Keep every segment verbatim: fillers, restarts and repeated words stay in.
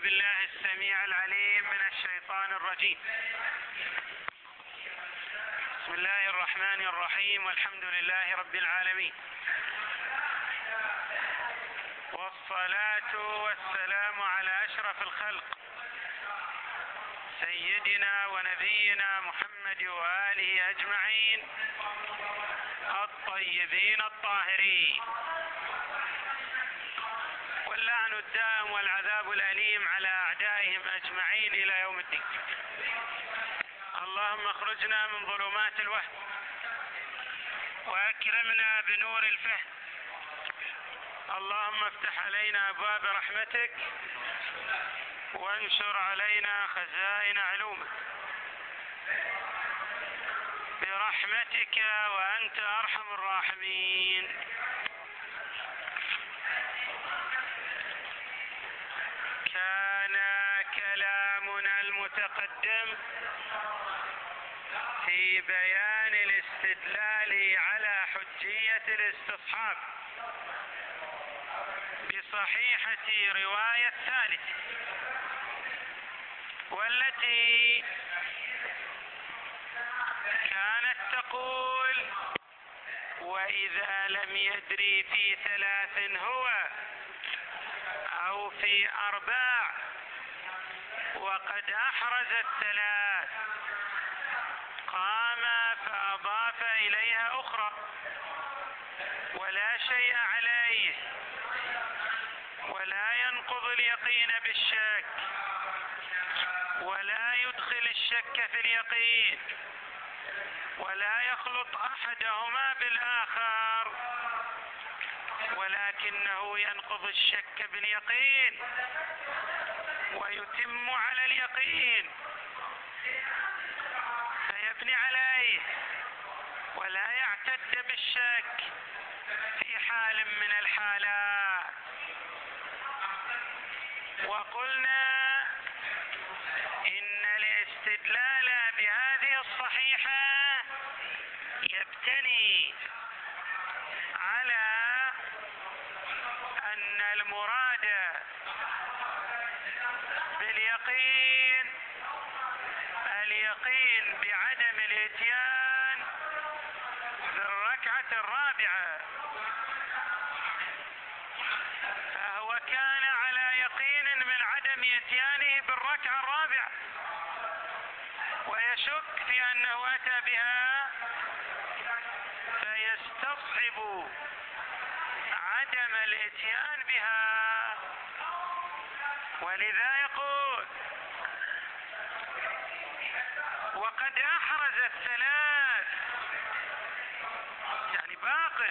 بالله السميع العليم من الشيطان الرجيم. بسم الله الرحمن الرحيم، والحمد لله رب العالمين، والصلاة والسلام على أشرف الخلق سيدنا ونبينا محمد وآله أجمعين الطيبين الطاهرين، واللعن الدائم والعذاب الأليم على أعدائهم أجمعين إلى يوم الدين. اللهم اخرجنا من ظلمات الوهم وأكرمنا بنور الفهم. اللهم افتح علينا أبواب رحمتك وانشر علينا خزائن علومك برحمتك وأنت أرحم الراحمين. كان كلامنا المتقدم في بيان الاستدلال على حجية الاستصحاب بصحيحة رواية الثالث، والتي كانت تقول: وإذا لم يدري في ثلاث هو أو في أرباع وقد أحرز الثلاث قام فأضاف إليها أخرى ولا شيء عليه، ولا ينقض اليقين بالشك، ولا يدخل الشك في اليقين، ولا يخلط أحدهما بالآخر، ولكنه ينقض الشك باليقين ويتم على اليقين فيبني عليه، ولا يعتد بالشك في حال من الحالات. وقلنا إن الاستدلال بهذه الصحيحة يبتني على أن المراد باليقين اليقين بعدم الاتيان بالركعة الرابعة، فهو كان على يقين من عدم اتيانه بالركعة الرابعة ويشك في أنه أتى بها، فيستصحب عدم الاتيان بها. ولذا يقول: وقد أحرز الثلاث، يعني باقي،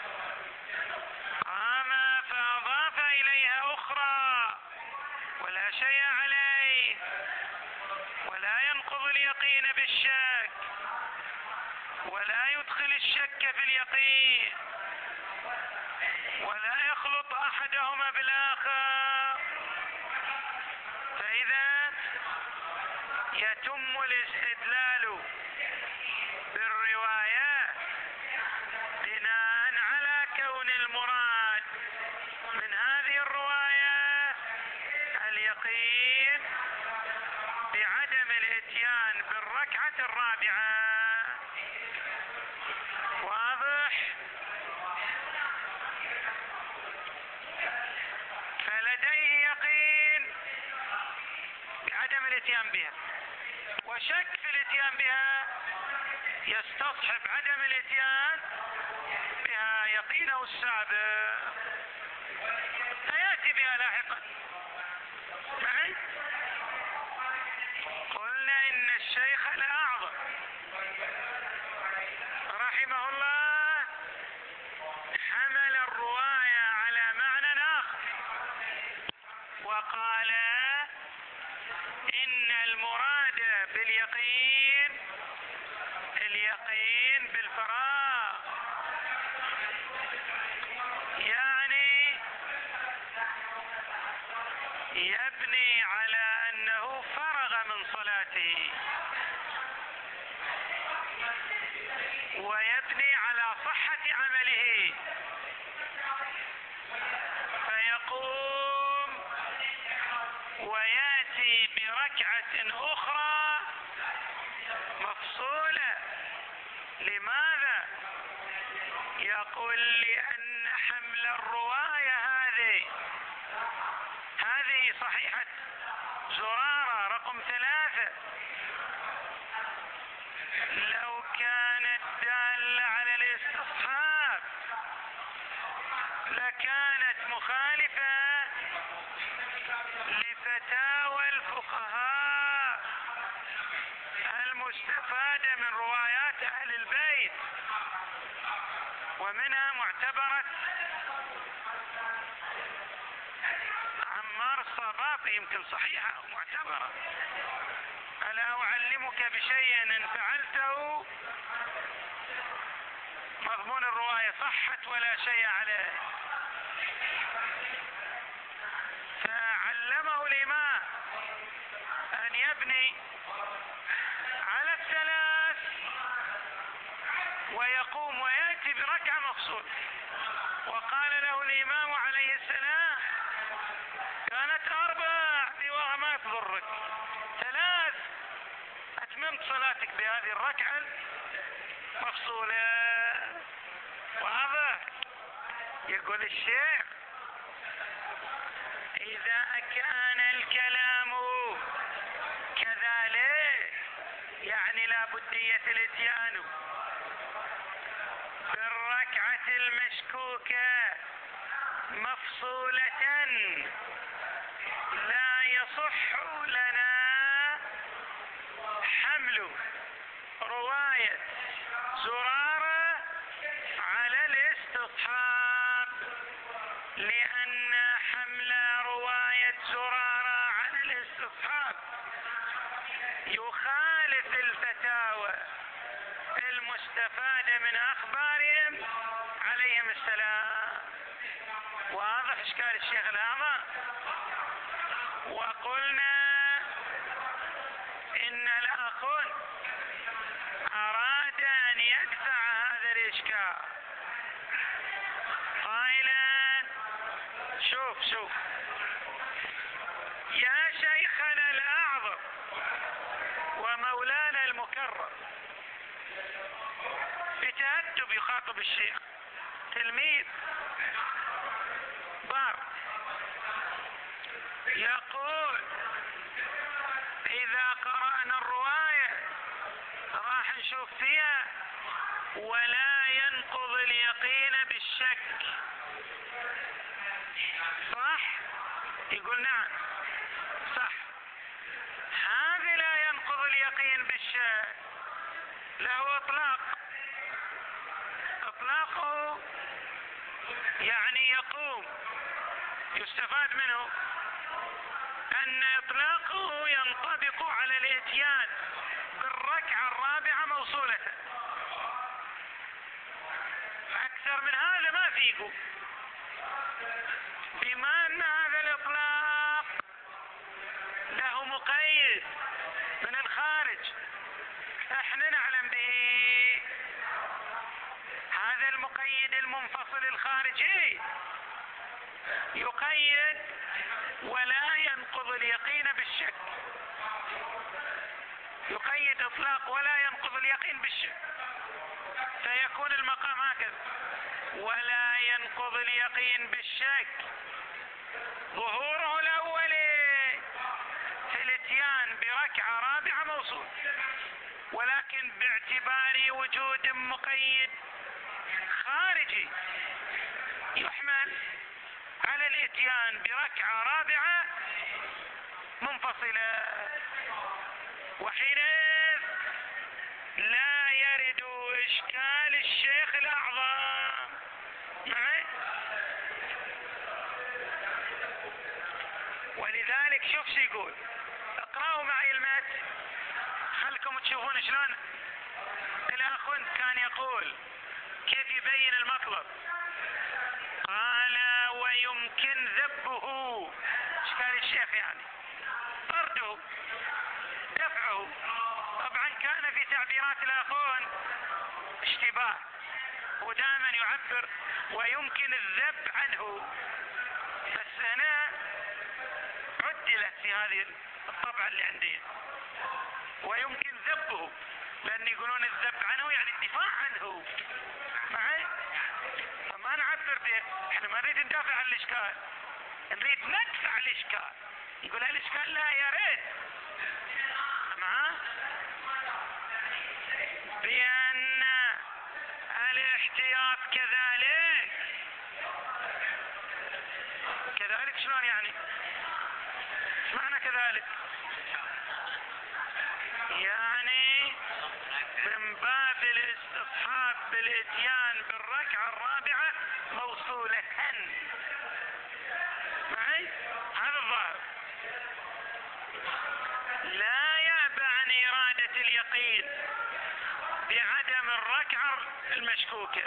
قام فأضاف إليها أخرى ولا شيء عليه، ولا ينقض اليقين بالشك، ولا يدخل الشك في اليقين، ولا يخلط أحدهما بالآخر. فإذا يتم الاستدلال بالروايات بناء على كون المراد من هذه الرواية اليقين بعدم الاتيان بالركعة الرابعة. واضح؟ فلديه يقين بعدم الاتيان بها وشك في الاتيان بها، يستصحب عدم الاتيان بها يقينه السابق، سيأتي بها لاحقا. معي؟ قلنا إن الشيخ الأعظم رحمه الله حمل الرواية على معنى آخر، وقال إن المراد باليقين اليقين بالفراغ، يعني يبني على أنه فرغ من صلاته، ويبني على صحة عمله، فيقوم ويأتي بركعة أخرى مفصولة. لماذا؟ يقول لأن حمل الرواية هذه هذه صحيحة زرارة رقم ثلاثة لو كانت دالة على الاستصحاب لكانت مخالفة لفتاوى الفقهاء المستفادة من روايات أهل البيت، ومنها معتبرة عمار الصباطي يمكن صحيحة أو معتبرة. ألا أعلمك بشيء إن فعلته مضمون الرواية صحت ولا شيء عليه. فعلمه الإمام أن يبني على الثلاث ويقوم ويأتي بركعة مفصول. وقال له الإمام عليه السلام كانت أربع دي ما تضرك، ثلاث أتممت صلاتك بهذه الركعة مفصولة. واضح؟ يقول الشيخ إذا كان الكلام كذلك يعني لا بدية الاتيان بالركعة المشكوكة مفصولة لا يصح لنا حمل رواية زرارة على الاستصحاب، لأن حمل رواية زرارة على الاستصحاب يخالف الفتاوى المستفادة من أخبارهم عليهم السلام. واضح إشكال الشيخ الأعظم؟ وقلنا إن الأخ أراد أن يدفع هذا الإشكال قائلا شوف شوف يا شيخنا الأعظم ومولانا المكرم، بتأدب يخاطب الشيخ تلميذ بار، يقول إذا قرأنا الرواية راح نشوف فيها ولا ينقض اليقين بالشك، صح؟ يقول نعم صح. هذا لا ينقض اليقين بالشك له اطلاق، اطلاقه يعني يقوم، يستفاد منه ان اطلاقه ينطبق على الاتيان بالركعة الرابعة موصولة. اكثر من هذا ما فيه. بما ان هذا الاطلاق له مقيد من الخارج احنا نعلم به، هذا المقيد المنفصل الخارجي يقيد ولا ينقض اليقين بالشك، يقيد اطلاق ولا ينقض اليقين بالشك، فيكون المقام هكذا ولا ينقض اليقين بالشك ظهوره الاولي في الاتيان بركعة رابعة موصول، ولكن باعتبار وجود مقيد خارجي يحمل على الاتيان بركعة رابعة منفصلة، وحينئذ لا يرد إشكال الشيخ الأعظم معي. ولذلك شوف شو يقول، اقرأوا معي المتن خلكم تشوفون شلون الأخ كان يقول كيف يبين المطلب. قال ويمكن ذبه، اشكال الشيخ يعني طرده دفعه. طبعا كان في تعبيرات الآخرين اشتباه، ودائما يعبر ويمكن الذب عنه، بس هنا عدلت في هذه الطبع اللي عندي، ويمكن ذبه، لأن يقولون الذب عنه يعني الدفاع عنه. معي؟ فما نعبر به، احنا ما نريد ندافع عن الإشكال، نريد ندفع الإشكال. يقول الإشكال لا يا ريت معاه بأن الاحتياط كذلك. كذلك شلون يعني؟ ايش معنى كذلك؟ يعني من باب الاستصحاب بالاتيان بالركعة الرابعة موصولة. معي؟ هذا الظاهر. لا يأبى عن إرادة اليقين بعدم الركعة المشكوكة.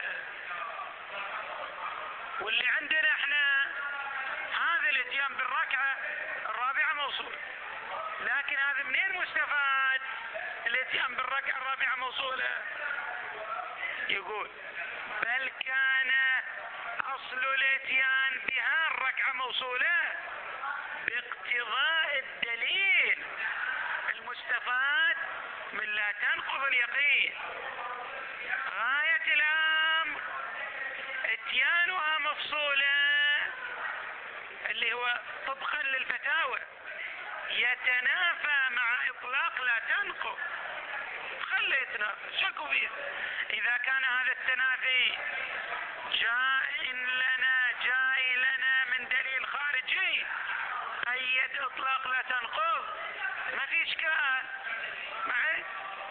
واللي عندنا احنا هذا الاتيان بالركعة الرابعة موصول، لكن هذا منين مستفاد الاتيان بالركعة الرابعة موصولة؟ يقول بل كان أصل الاتيان بها الركعة موصولة باقتضاء الدليل المستفاد من لا تنقض اليقين. غاية الأمر اتيانها مفصولة، اللي هو طبقا للفتاوى يتنافى مع إطلاق لا تنقض. خليتنا شكوا فيه. إذا كان هذا التنافي جاء لنا جاي لنا من دليل خارجي قيد إطلاق لا تنقض، ما في إشكال. معي؟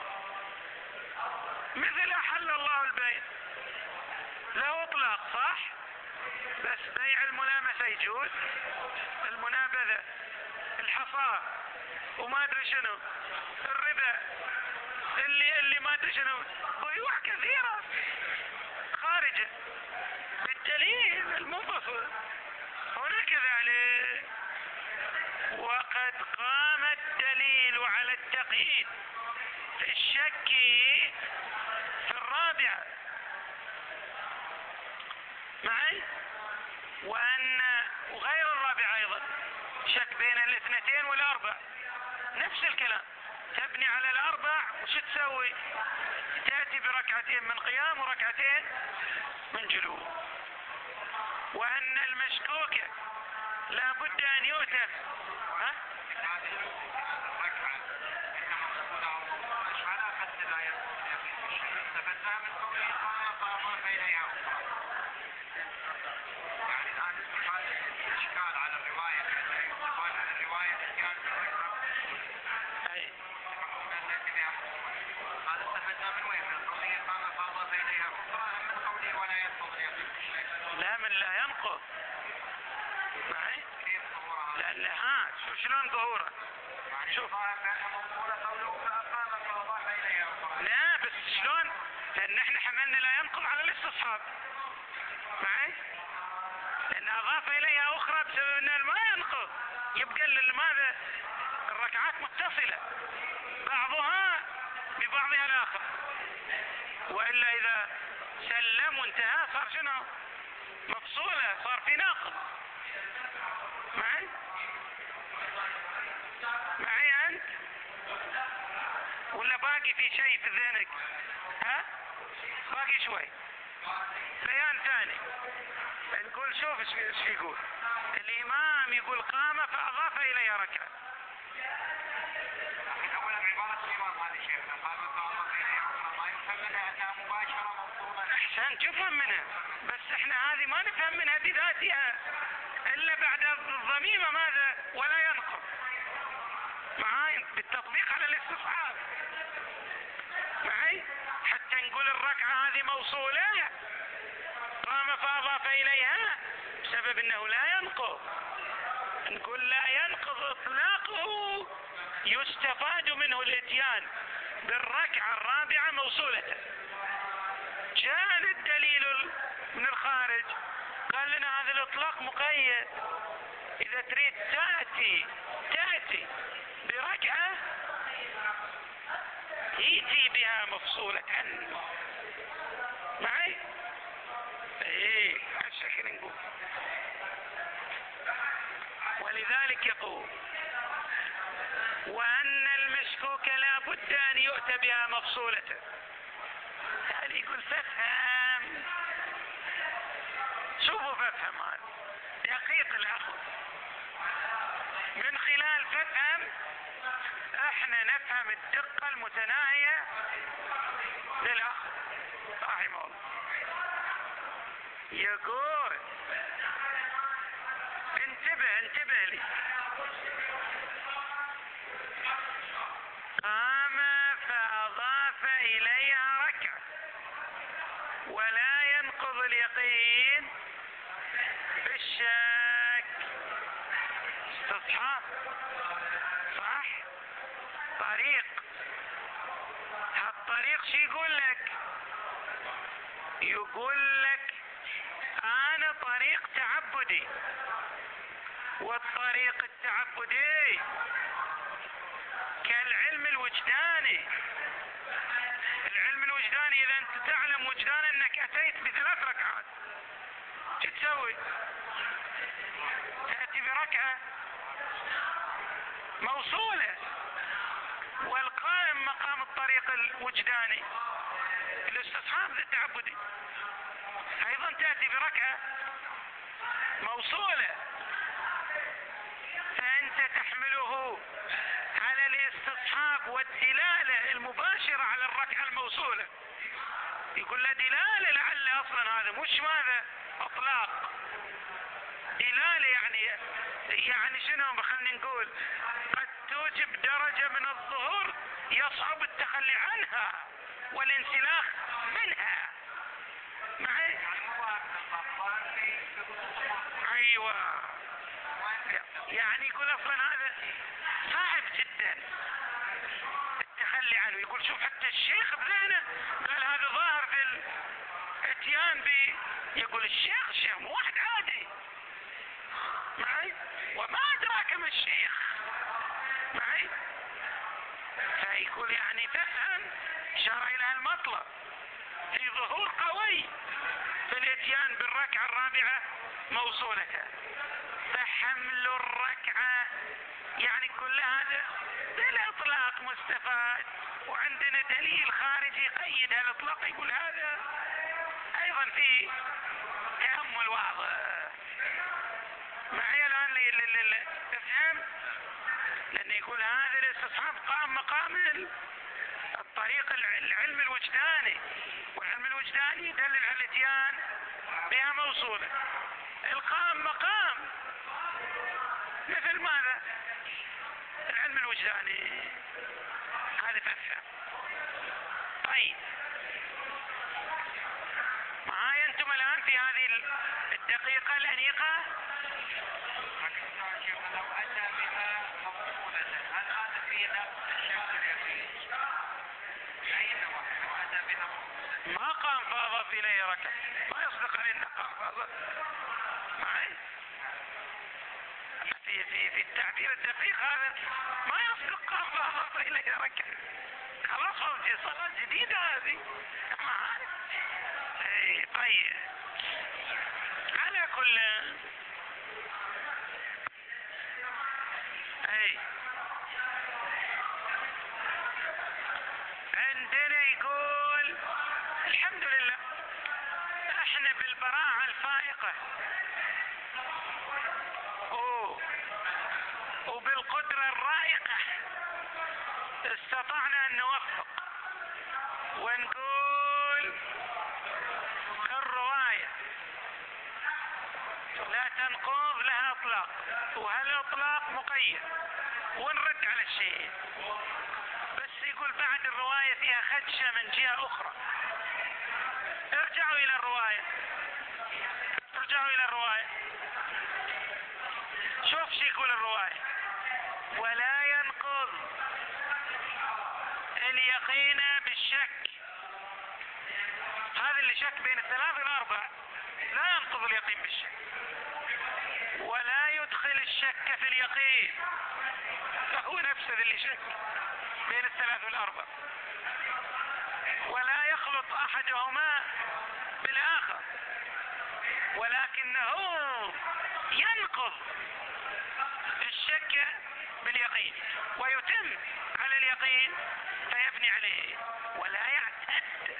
مثل أحل الله البيع، له إطلاق صح، بس بيع الملامسة يجوز، المنابذة، الحصى، وما أدري شنو، الربا، اللي اللي ما أدري شنو، بيوع كثيرة خارجة بالدليل المنفصل. هنا كذلك وقد قام الدليل على التقييد في الشك في الرابعة. معي؟ وأن وغير الرابعة أيضا شك بين الاثنتين والأربع، نفس الكلام. تبني على الأربع وش تسوي؟ تأتي بركعتين من قيام وركعتين من جلوس. وأن المشكوكة لا بد أن يؤتم. ها؟ لا من لا ينقض. معي؟ لأن ها شلون ظهوره؟ شوف لا بس شلون؟ لأن احنا حملنا لا ينقض على الاستصحاب. معي؟ لأن أضاف إليها أخرى بسبب أن ما ينقض، يبقى لماذا الركعات متصلة بعضها ببعضها الآخر، وإلا إذا سلم وانتهى صار شنو؟ مفصولة، صار في ناقض. معي؟ معي أنت؟ ولا باقي في شيء في ذهنك؟ ها؟ باقي شوي. بيان ثاني نقول شوف ايش يقول الإمام. يقول قام فأضاف إليها ركعة. أولا عبارة الإمام هذه شيخنا قام فأضاف إليها ركعة، ما يفهم منها أنها مباشرة موصولة. أحسن تفهم منها، بس احنا هذه ما نفهم منها بذاتها إلا بعد الضميمة ماذا؟ ولا ينقض. معاي؟ بالتطبيق على الاستصحاب. معي؟ حتى نقول الركعة هذه موصولة، قام فأضاف إليها بسبب أنه لا ينقض. نقول لا ينقض إطلاقه، يستفاد منه الاتيان بالركعة الرابعة موصولة. جاء الدليل من الخارج قال لنا هذا الإطلاق مقيد، إذا تريد تأتي تأتي بركعة يأتي بها مفصولة. معي؟ ايه الشيخ نقول ولذلك يقول بد أن يؤتى بها مفصولة. هل يقول فافهم، شوفوا فافهم هذا دقيق الأخذ. من خلال فافهم احنا نفهم الدقة المتناهية للأخ رحمه الله. يقول انتبه انتبه لي، قام فأضاف إليها ركعة ولا ينقض اليقين بالشك. استصحاب صح؟ طريق، هالطريق شي يقول لك؟ يقول لك أنا طريق تعبدي، والطريق التعبدي كالعلم الوجداني. العلم الوجداني إذا أنت تعلم وجدان أنك أتيت بثلاث ركعات، شو تسوي؟ تأتي بركعة موصولة، والقائم مقام الطريق الوجداني الاستصحاب التعبدي أيضا تأتي بركعة موصولة، فأنت تحمله على الاستصحاب والدلالة المباشرة على الركعة الموصولة. يقول له دلالة، لعل أصلا هذا مش ماذا أطلاق، دلالة يعني يعني شنو؟ خلينا نقول قد توجب درجة من الظهور يصعب التخلي عنها والانسلاخ منها. معي؟ أيوة، يعني يقول أصلا هذا صعب جدا التخلي عنه. يقول شوف حتى الشيخ بذهنه قال هذا ظاهر في الاتيان ب، يقول الشيخ الشيخ مو واحد عادي. معي؟ وما أدراك ما الشيخ. معي؟ فيقول يعني تفهم شرع إلى المطلب في ظهور قوي في الاتيان بالركعة الرابعة موصولة، فحمل الركعة يعني كل هذا بالإطلاق مستفاد، وعندنا دليل خارجي يقيد هالإطلاق. يقول هذا أيضا في تأمل واضح. معي الآن اللي تفهم، لأنه يقول هذا الاستصحاب قام مقام الطريق العلم الوجداني، والعلم الوجداني يدلل على الاتيان بها موصولة. القام مقام مثل ماذا؟ العلم الوجداني. هذا فافهم. طيب معايا انتم الآن في هذه الدقيقة الأنيقة؟ لو أتى بها مفصولة هل هذا في نفس الشك اليقين؟ أين وقت لو أتى بها مفصولة؟ ما قام فأضاف إليه ركعة، ما يصدق عليه أنه قام فأضاف. معي؟ في في في التعبير الدقيق هذا ما يصدق قام فأضاف إليه ركعة. خلاص هو في صلاة جديدة هذه. معي؟ اي طيب، على كل اي عندنا يقول الحمد لله احنا بالبراعة الفائقة أوه. وبالقدرة الرائقة استطعنا ان نوفق ونقول الرواية لا تنقض لها اطلاق، وهالاطلاق مقيد، ونرد على الشيء. بس يقول بعد الرواية فيها خدشة من جهة اخرى. ارجعوا الى الرواية، ارجعوا الى الرواية، شوف شو يقول الرواية: ولا ينقض اليقين بالشك. هذا اللي شك بين الثلاث والاربع لا ينقض اليقين بالشك، ولا يدخل الشك في اليقين، فهو نفسه اللي شك بين الثلاث والاربع، ولا يخلط احدهما بالاخر، ولكنه ينقض الشك باليقين ويتم على اليقين فيبني عليه ولا يعتد.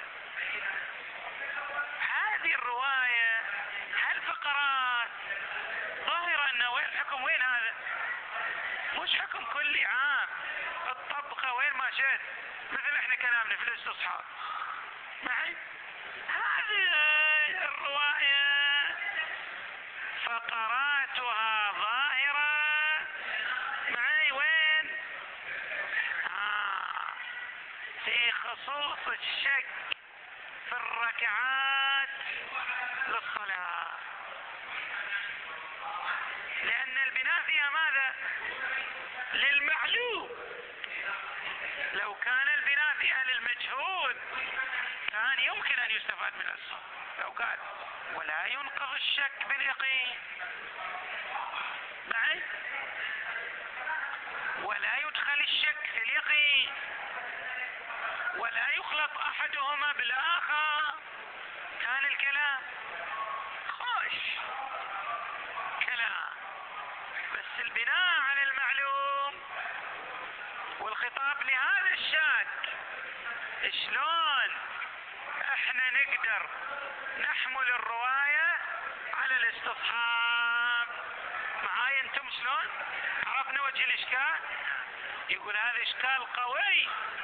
هذه الرواية هل فقرات ظاهرة أنه وين الحكم؟ وين هذا؟ مش حكم كلي عام الطبقة وين ما شئت، مثل احنا كلامنا في الاستصحاب معي. هذه الرواية فقراتها ظاهرة معي وين؟ آه في خصوص الشك في الركعات للصلاة، لأن البناء فيها ماذا؟ للمعلوم. لو كان البناء فيها للمجهول كان يمكن أن يستفاد من الصلاة. لو قال ولا ينقض الشك باليقين معي، ولا يدخل الشك في اليقين، ولا يخلط أحدهما بالآخر، كان الكلام خوش كلام. بس البناء على المعلوم والخطاب لهذا الشاك، شلون احنا نقدر نحمل الرواية على الاستصحاب؟ معاي انتم شلون؟ عرفنا وجه الاشكال؟ يقول هذا اشكال قوي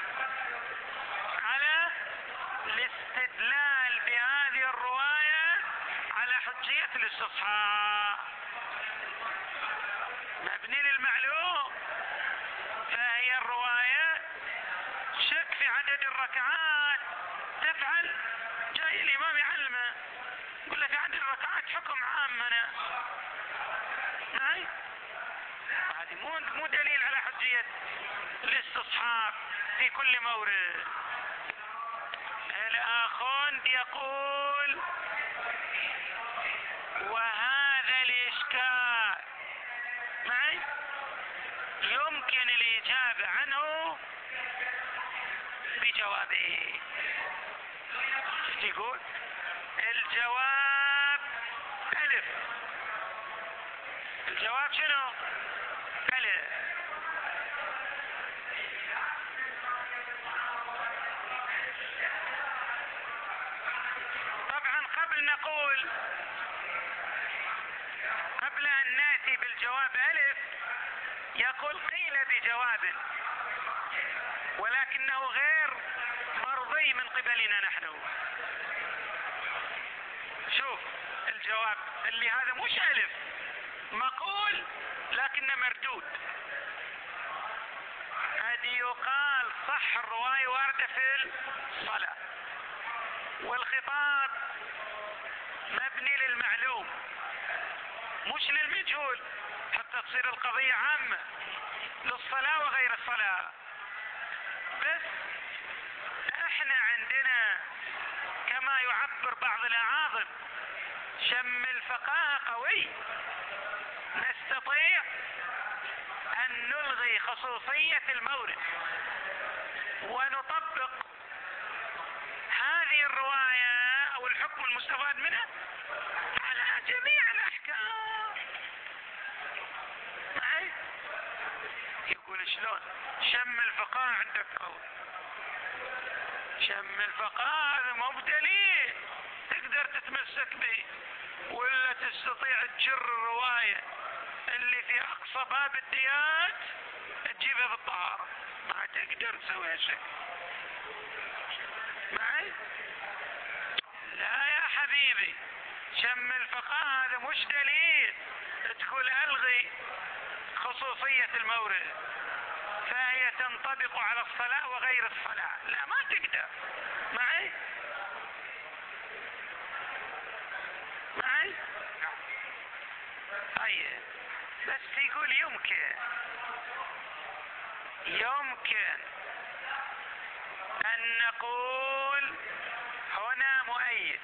على الاستدلال بهذه الرواية على حجية الاستصحاب. مبني للمعلوم، فهي الرواية شك في عدد الركعات تفعل، جاي الإمام يعلمه يقول له في عدد الركعات حكم عام هنا. هذه مو مو دليل على حجية الاستصحاب في كل مورد. الآخون يقول وهذا الإشكال معي يمكن الإجابة عنه بجوابه. يقول الجواب ألف. الجواب شنو؟ ألف. طبعا قبل نقول قبل أن نأتي بالجواب ألف يقول قيل بجواب ولكنه غير مرضي من قبلنا نحن. شوف الجواب اللي هذا مش ألف، مقول لكنه مردود. هذه يقال صح الرواية واردة في الصلاة والخطاب مبني للمعلوم مش للمجهول، حتى تصير القضية عامة للصلاة وغير الصلاة. بس احنا عندنا كما يعبر بعض الأعاظم شم الفقاهة قوي، نستطيع أن نلغي خصوصية المورد ونطبق هذه الرواية أو الحكم المستفاد منها على جميع الأحكام. معي؟ يقول شلون؟ شم الفقاهة عندك قول، شم الفقاهة هذا مو بدليل تقدر تتمسك به، ولا تستطيع تجر الرواية اللي في أقصى باب الديات تجيبها بالطهارة، ما تقدر تسوي هالشيء. معي؟ لا يا حبيبي، شم الفقاهة هذا مش دليل تقول ألغي خصوصية المورد فهي تنطبق على الصلاة وغير الصلاة، لا ما تقدر. معي؟ معي؟ طيب بس يقول يمكن يمكن أن نقول هنا مؤيد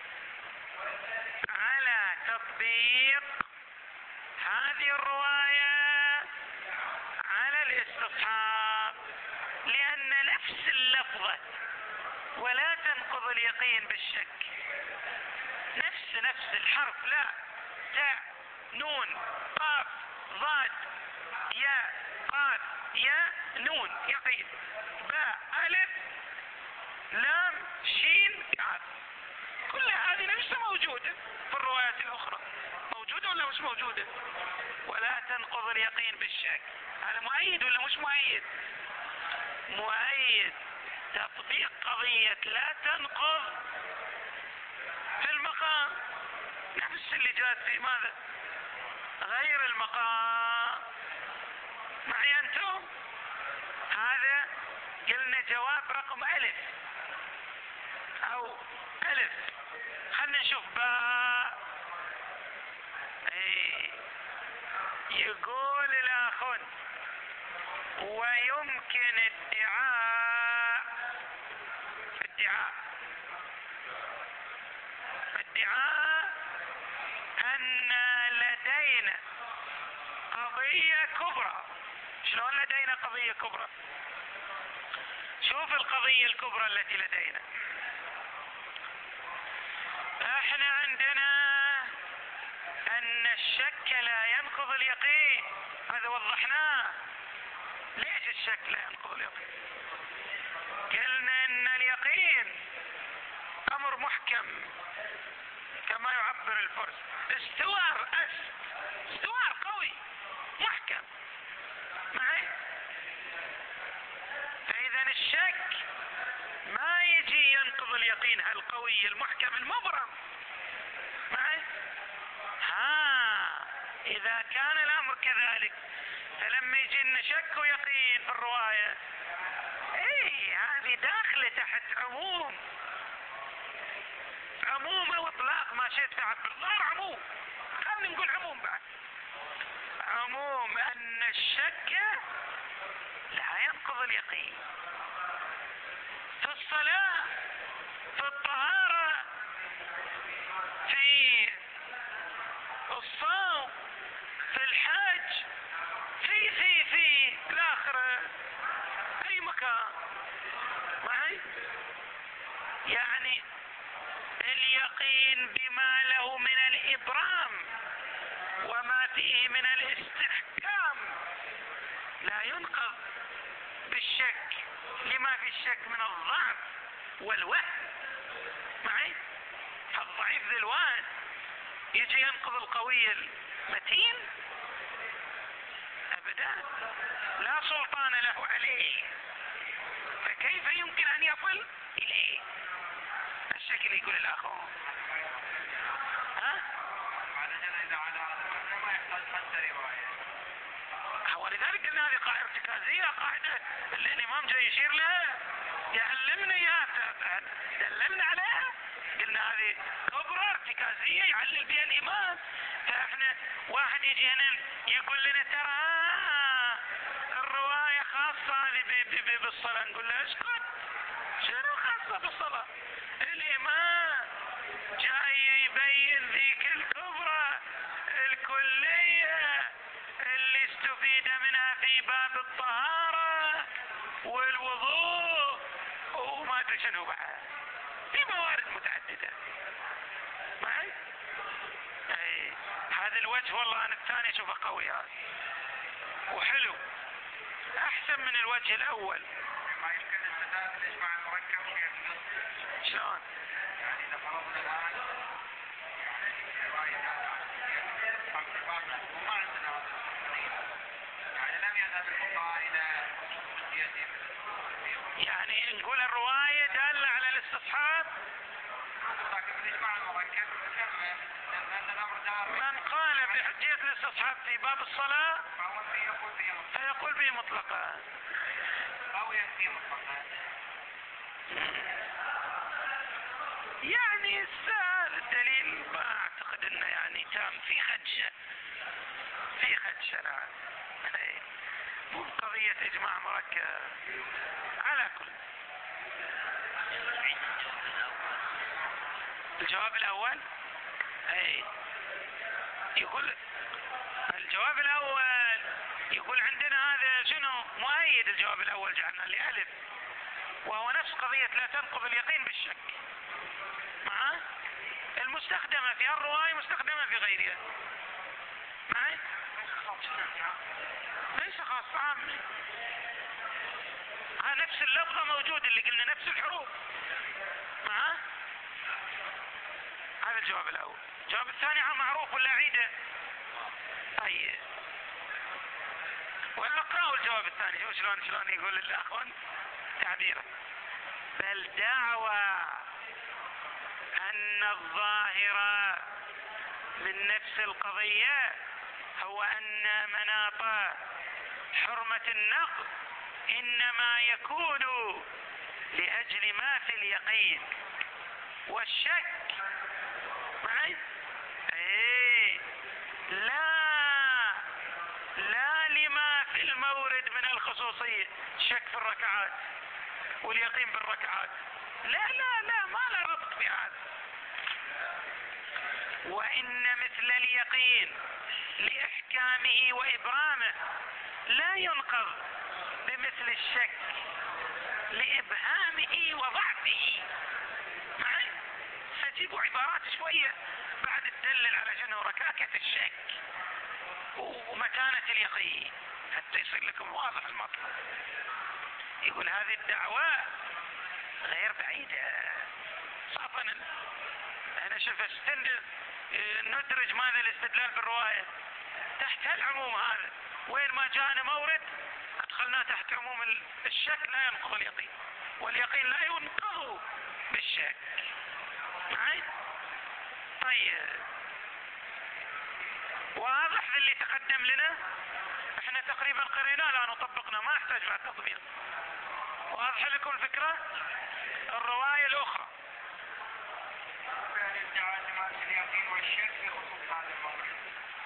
على تطبيق هذه الرواية على الاستصحاب، لأن نفس اللفظة ولا تنقض اليقين بالشك، نفس نفس الحرف، لا تاء نون قاف ضاد ياء قاف ياء نون يقين، باء ألف لام شين كاف، كل هذه نفسها موجودة في الروايات الأخرى، موجودة ولا مش موجودة؟ ولا تنقض اليقين بالشك. هذا مؤيد ولا مش مؤيد؟ مؤيد. تطبيق قضية لا تنقض في المقام نفس اللي جاءت في ماذا؟ غير المقام. معي أنتم؟ هذا قلنا جواب رقم ألف أو ألف. خلنا نشوف باء. ايه يقول الآخر ويمكن ادعاء ادعاء ادعاء أن لدينا قضية كبرى. شلون لدينا قضية كبرى؟ شوف القضية الكبرى التي لدينا. احنا عندنا ان الشك لا ينقض اليقين، هذا وضحناه. ليش الشك لا ينقض اليقين؟ قلنا ان اليقين امر محكم كما يعبر الفرس، استوار أس استوار قوي محكم معي. فاذا الشك ما يجي ينقض اليقين القوي المحكم المبرم معي. ها اذا كان الامر كذلك فلما يجي لنا شك ويقين في الرواية، ايه هذه داخلة تحت عموم عموم او اطلاق ما شئت تعبر. صار عموم، خلينا نقول عموم بعد. عموم ان الشك لا ينقض اليقين في الصلاة، في الطهارة، في الصوم، في الحج، في في في الآخرة، أي مكان معي. يعني اليقين بما له من الإبرام وما فيه من الاستحكام لا ينقض بالشك، لما في الشك من الضعف والوهم معي. الضعيف ذي الوهن يجي ينقض القوي المتين أبدا، لا سلطان له عليه، فكيف يمكن أن يصل إليه؟ الشكل يقول الآخر ها؟ ولذلك قلنا هذه قاعدة ارتكازية، قاعدة اللي الإمام جاي يشير لها يعلمنا إياها، دللنا عليها. قلنا هذه كبرى ارتكازية يعلل بها الإمام. فإحنا واحد يجي هنا يقول لنا ترى الرواية خاصة هذه بالصلاة، نقول له اسكت، شنو خاصة بالصلاة؟ الإمام جاي يبين ذيك الكبرى الكلية اللي استفيد منها في باب الطهارة والوضوء وما ادري شنو بعد، في موارد متعددة معي. اي هذا الوجه والله انا الثاني اشوفه قوي هذا وحلو، احسن من الوجه الاول. ما يمكن استدلال الاجماع المركب في شلون؟ يعني اذا فرضنا الان يعني روايه وما عندنا هذا التقرير، يعني لم يذهب الفقهاء الى خصوصيته، يعني نقول الروايه داله على الاستصحاب، لكن الاجماع المركب كمل لان الامر دار. من قال بحجيه الاستصحاب في باب الصلاه فهو يقول به مطلقا، فيقول به مطلقا او ينفي مطلقا. يعني السؤال الدليل ما اعتقد انه يعني تام، في خدشه في خدشه نعم، مو قضيه اجماع مركب على كل. الجواب الاول اي يقول الجواب الاول يقول عندنا هذا شنو مؤيد. الجواب الاول جعلنا لألف، وهو نفس قضية لا تنقض اليقين بالشك، مع المستخدمة في الرواية مستخدمة في غيرها معي، ليس خاص عام. نفس اللفظة موجود اللي قلنا نفس الحروف معاه. هذا الجواب الأول. الجواب الثاني معروف ولا أعيده؟ طيب وأقرأوا الجواب الثاني. شوف شلون شلون يقول الأخوان تعبيره. بل دعوى أن الظاهر من نفس القضية هو أن مناط حرمة النقض إنما يكون لأجل ما في اليقين والشك معي. ايه لا لا لما في المورد من الخصوصية، شك في الركعات واليقين بالركعات، لا لا لا ما له ربط بهذا. وإن مثل اليقين لإحكامه وإبرامه لا ينقض بمثل الشك لإبهامه وضعفه. معي سجيبوا عبارات شوية بعد تدلل على شنو ركاكة الشك ومكانة اليقين حتى يصير لكم واضح المطلب. يقول هذه الدعوة غير بعيدة. صافا أنا شوف استند ندرج ماذا الاستدلال بالرواية تحت العموم هذا، وين ما جاءنا مورد أدخلناه تحت عموم الشك لا ينقض اليقين واليقين لا ينقض بالشك. معي؟ طيب واضح اللي تقدم لنا احنا تقريبا قرينا لا نطبقنا ما احتاج بعد تطبيق. واضح لكم الفكرة؟ الرواية الأخرى ادعى لما في اليقين والشك في خصوص هذا المورد.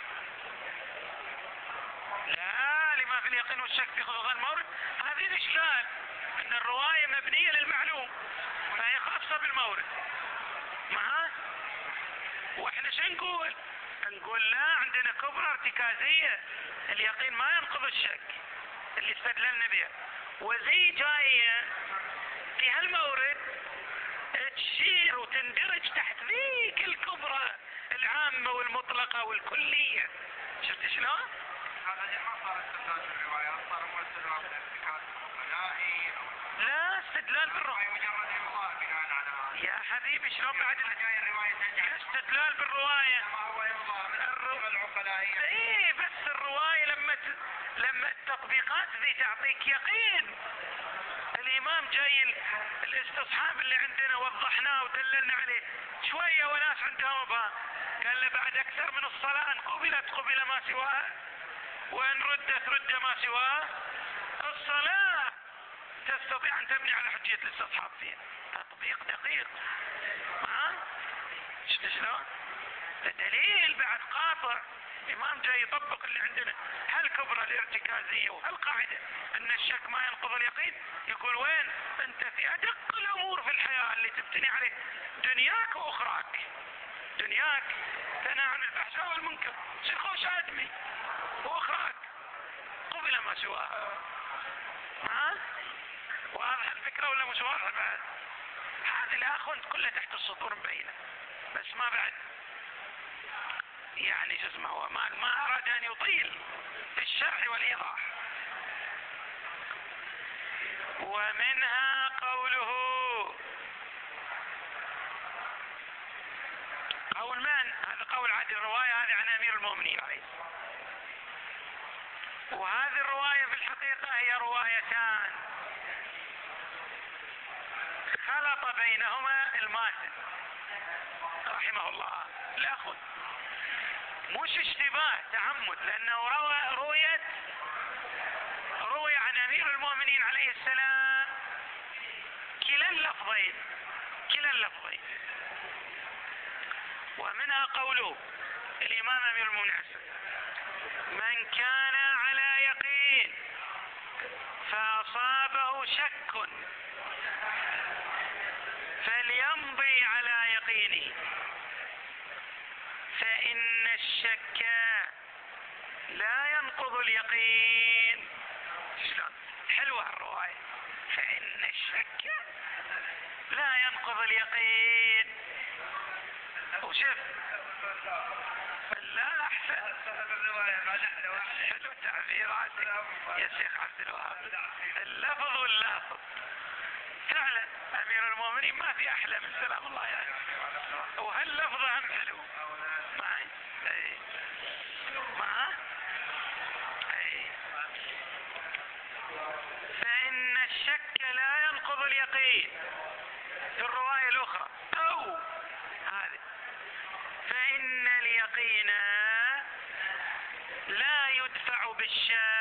لا لما في اليقين والشك في خصوص المورد هذه الإشكال أن الرواية مبنية للمعلوم فهي خاصة بالمورد. معاه؟ واحنا شو نقول؟ نقول لا عندنا كبرى ارتكازية اليقين ما ينقض الشك اللي استدللنا بها، وزي جاية في هالمورد تشير وتندرج تحت ذيك الكبرى العامة والمطلقة والكلية. شفت شلون؟ هذا ما صار استدلال بالروايات، صار استدلال بالارتكاز العقلائي. لا استدلال بالرواية مجرد إمضاء بناء على هذا. يا حبيبي شلون بعد جاي الرواية ترجع استدلال بالرواية ما هو إمضاء من الرو... العقلائية. ايه بس الرواية لما ت... لما التطبيقات ذي تعطيك يقين. الإمام جاي ال... الاستصحاب اللي عندنا وضحناه ودللنا عليه شوية وناس عندها مبهام قال له بعد أكثر من الصلاة إن قبلت قبل ما سواها وإن ردت رد ما سواها. الصلاة تستطيع أن تبني على حجية الاستصحاب فيها تطبيق دقيق. ها شفت شلون؟ الدليل بعد قاطع. الإمام جاي يطبق اللي عندنا هالكبرى الارتكازية وهالقاعدة أن الشك ما ينقض اليقين. يقول وين أنت في أدق الأمور في الحياة اللي تبتني عليه دنياك وأخراك. دنياك تنهى عن الفحشاء والمنكر شخوش آدمي، وأخراك قبل ما سواها. ها واضح الفكرة ولا مش واضح بعد؟ هذه الأخوان كلها تحت السطور مبينة بس ما بعد يعني شو اسمه هو ما, ما أراد أن يطيل في الشرح والإيضاح. ومنها قوله قول من؟ هذا قول عادي الرواية هذه عن أمير المؤمنين عليه. وهذه الرواية في الحقيقة هي روايتان خلط بينهما الماتن رحمه الله. لا أخذ مش اشتباه تعمد لأنه روى رويت روي عن أمير المؤمنين عليه السلام كلا اللفظين كلا اللفظين. ومنها قوله الإمام أمير المؤمنين من كان على يقين فأصابه شك فليمضي على يقينه فإن الشك لا ينقض اليقين. شلون حلوة الرواية فإن الشك لا ينقض اليقين. وشوف لا أحسن حلو تعبيراتك يا شيخ عبد الوهاب اللفظ واللفظ تناقض. فعلا امير المؤمنين ما في احلى من سلام الله يعني، وهاللفظة هم حلو معي. اي معه اي. فإن الشك لا ينقض اليقين في الرواية الأخرى، أو هذه فإن اليقين لا يدفع بالشك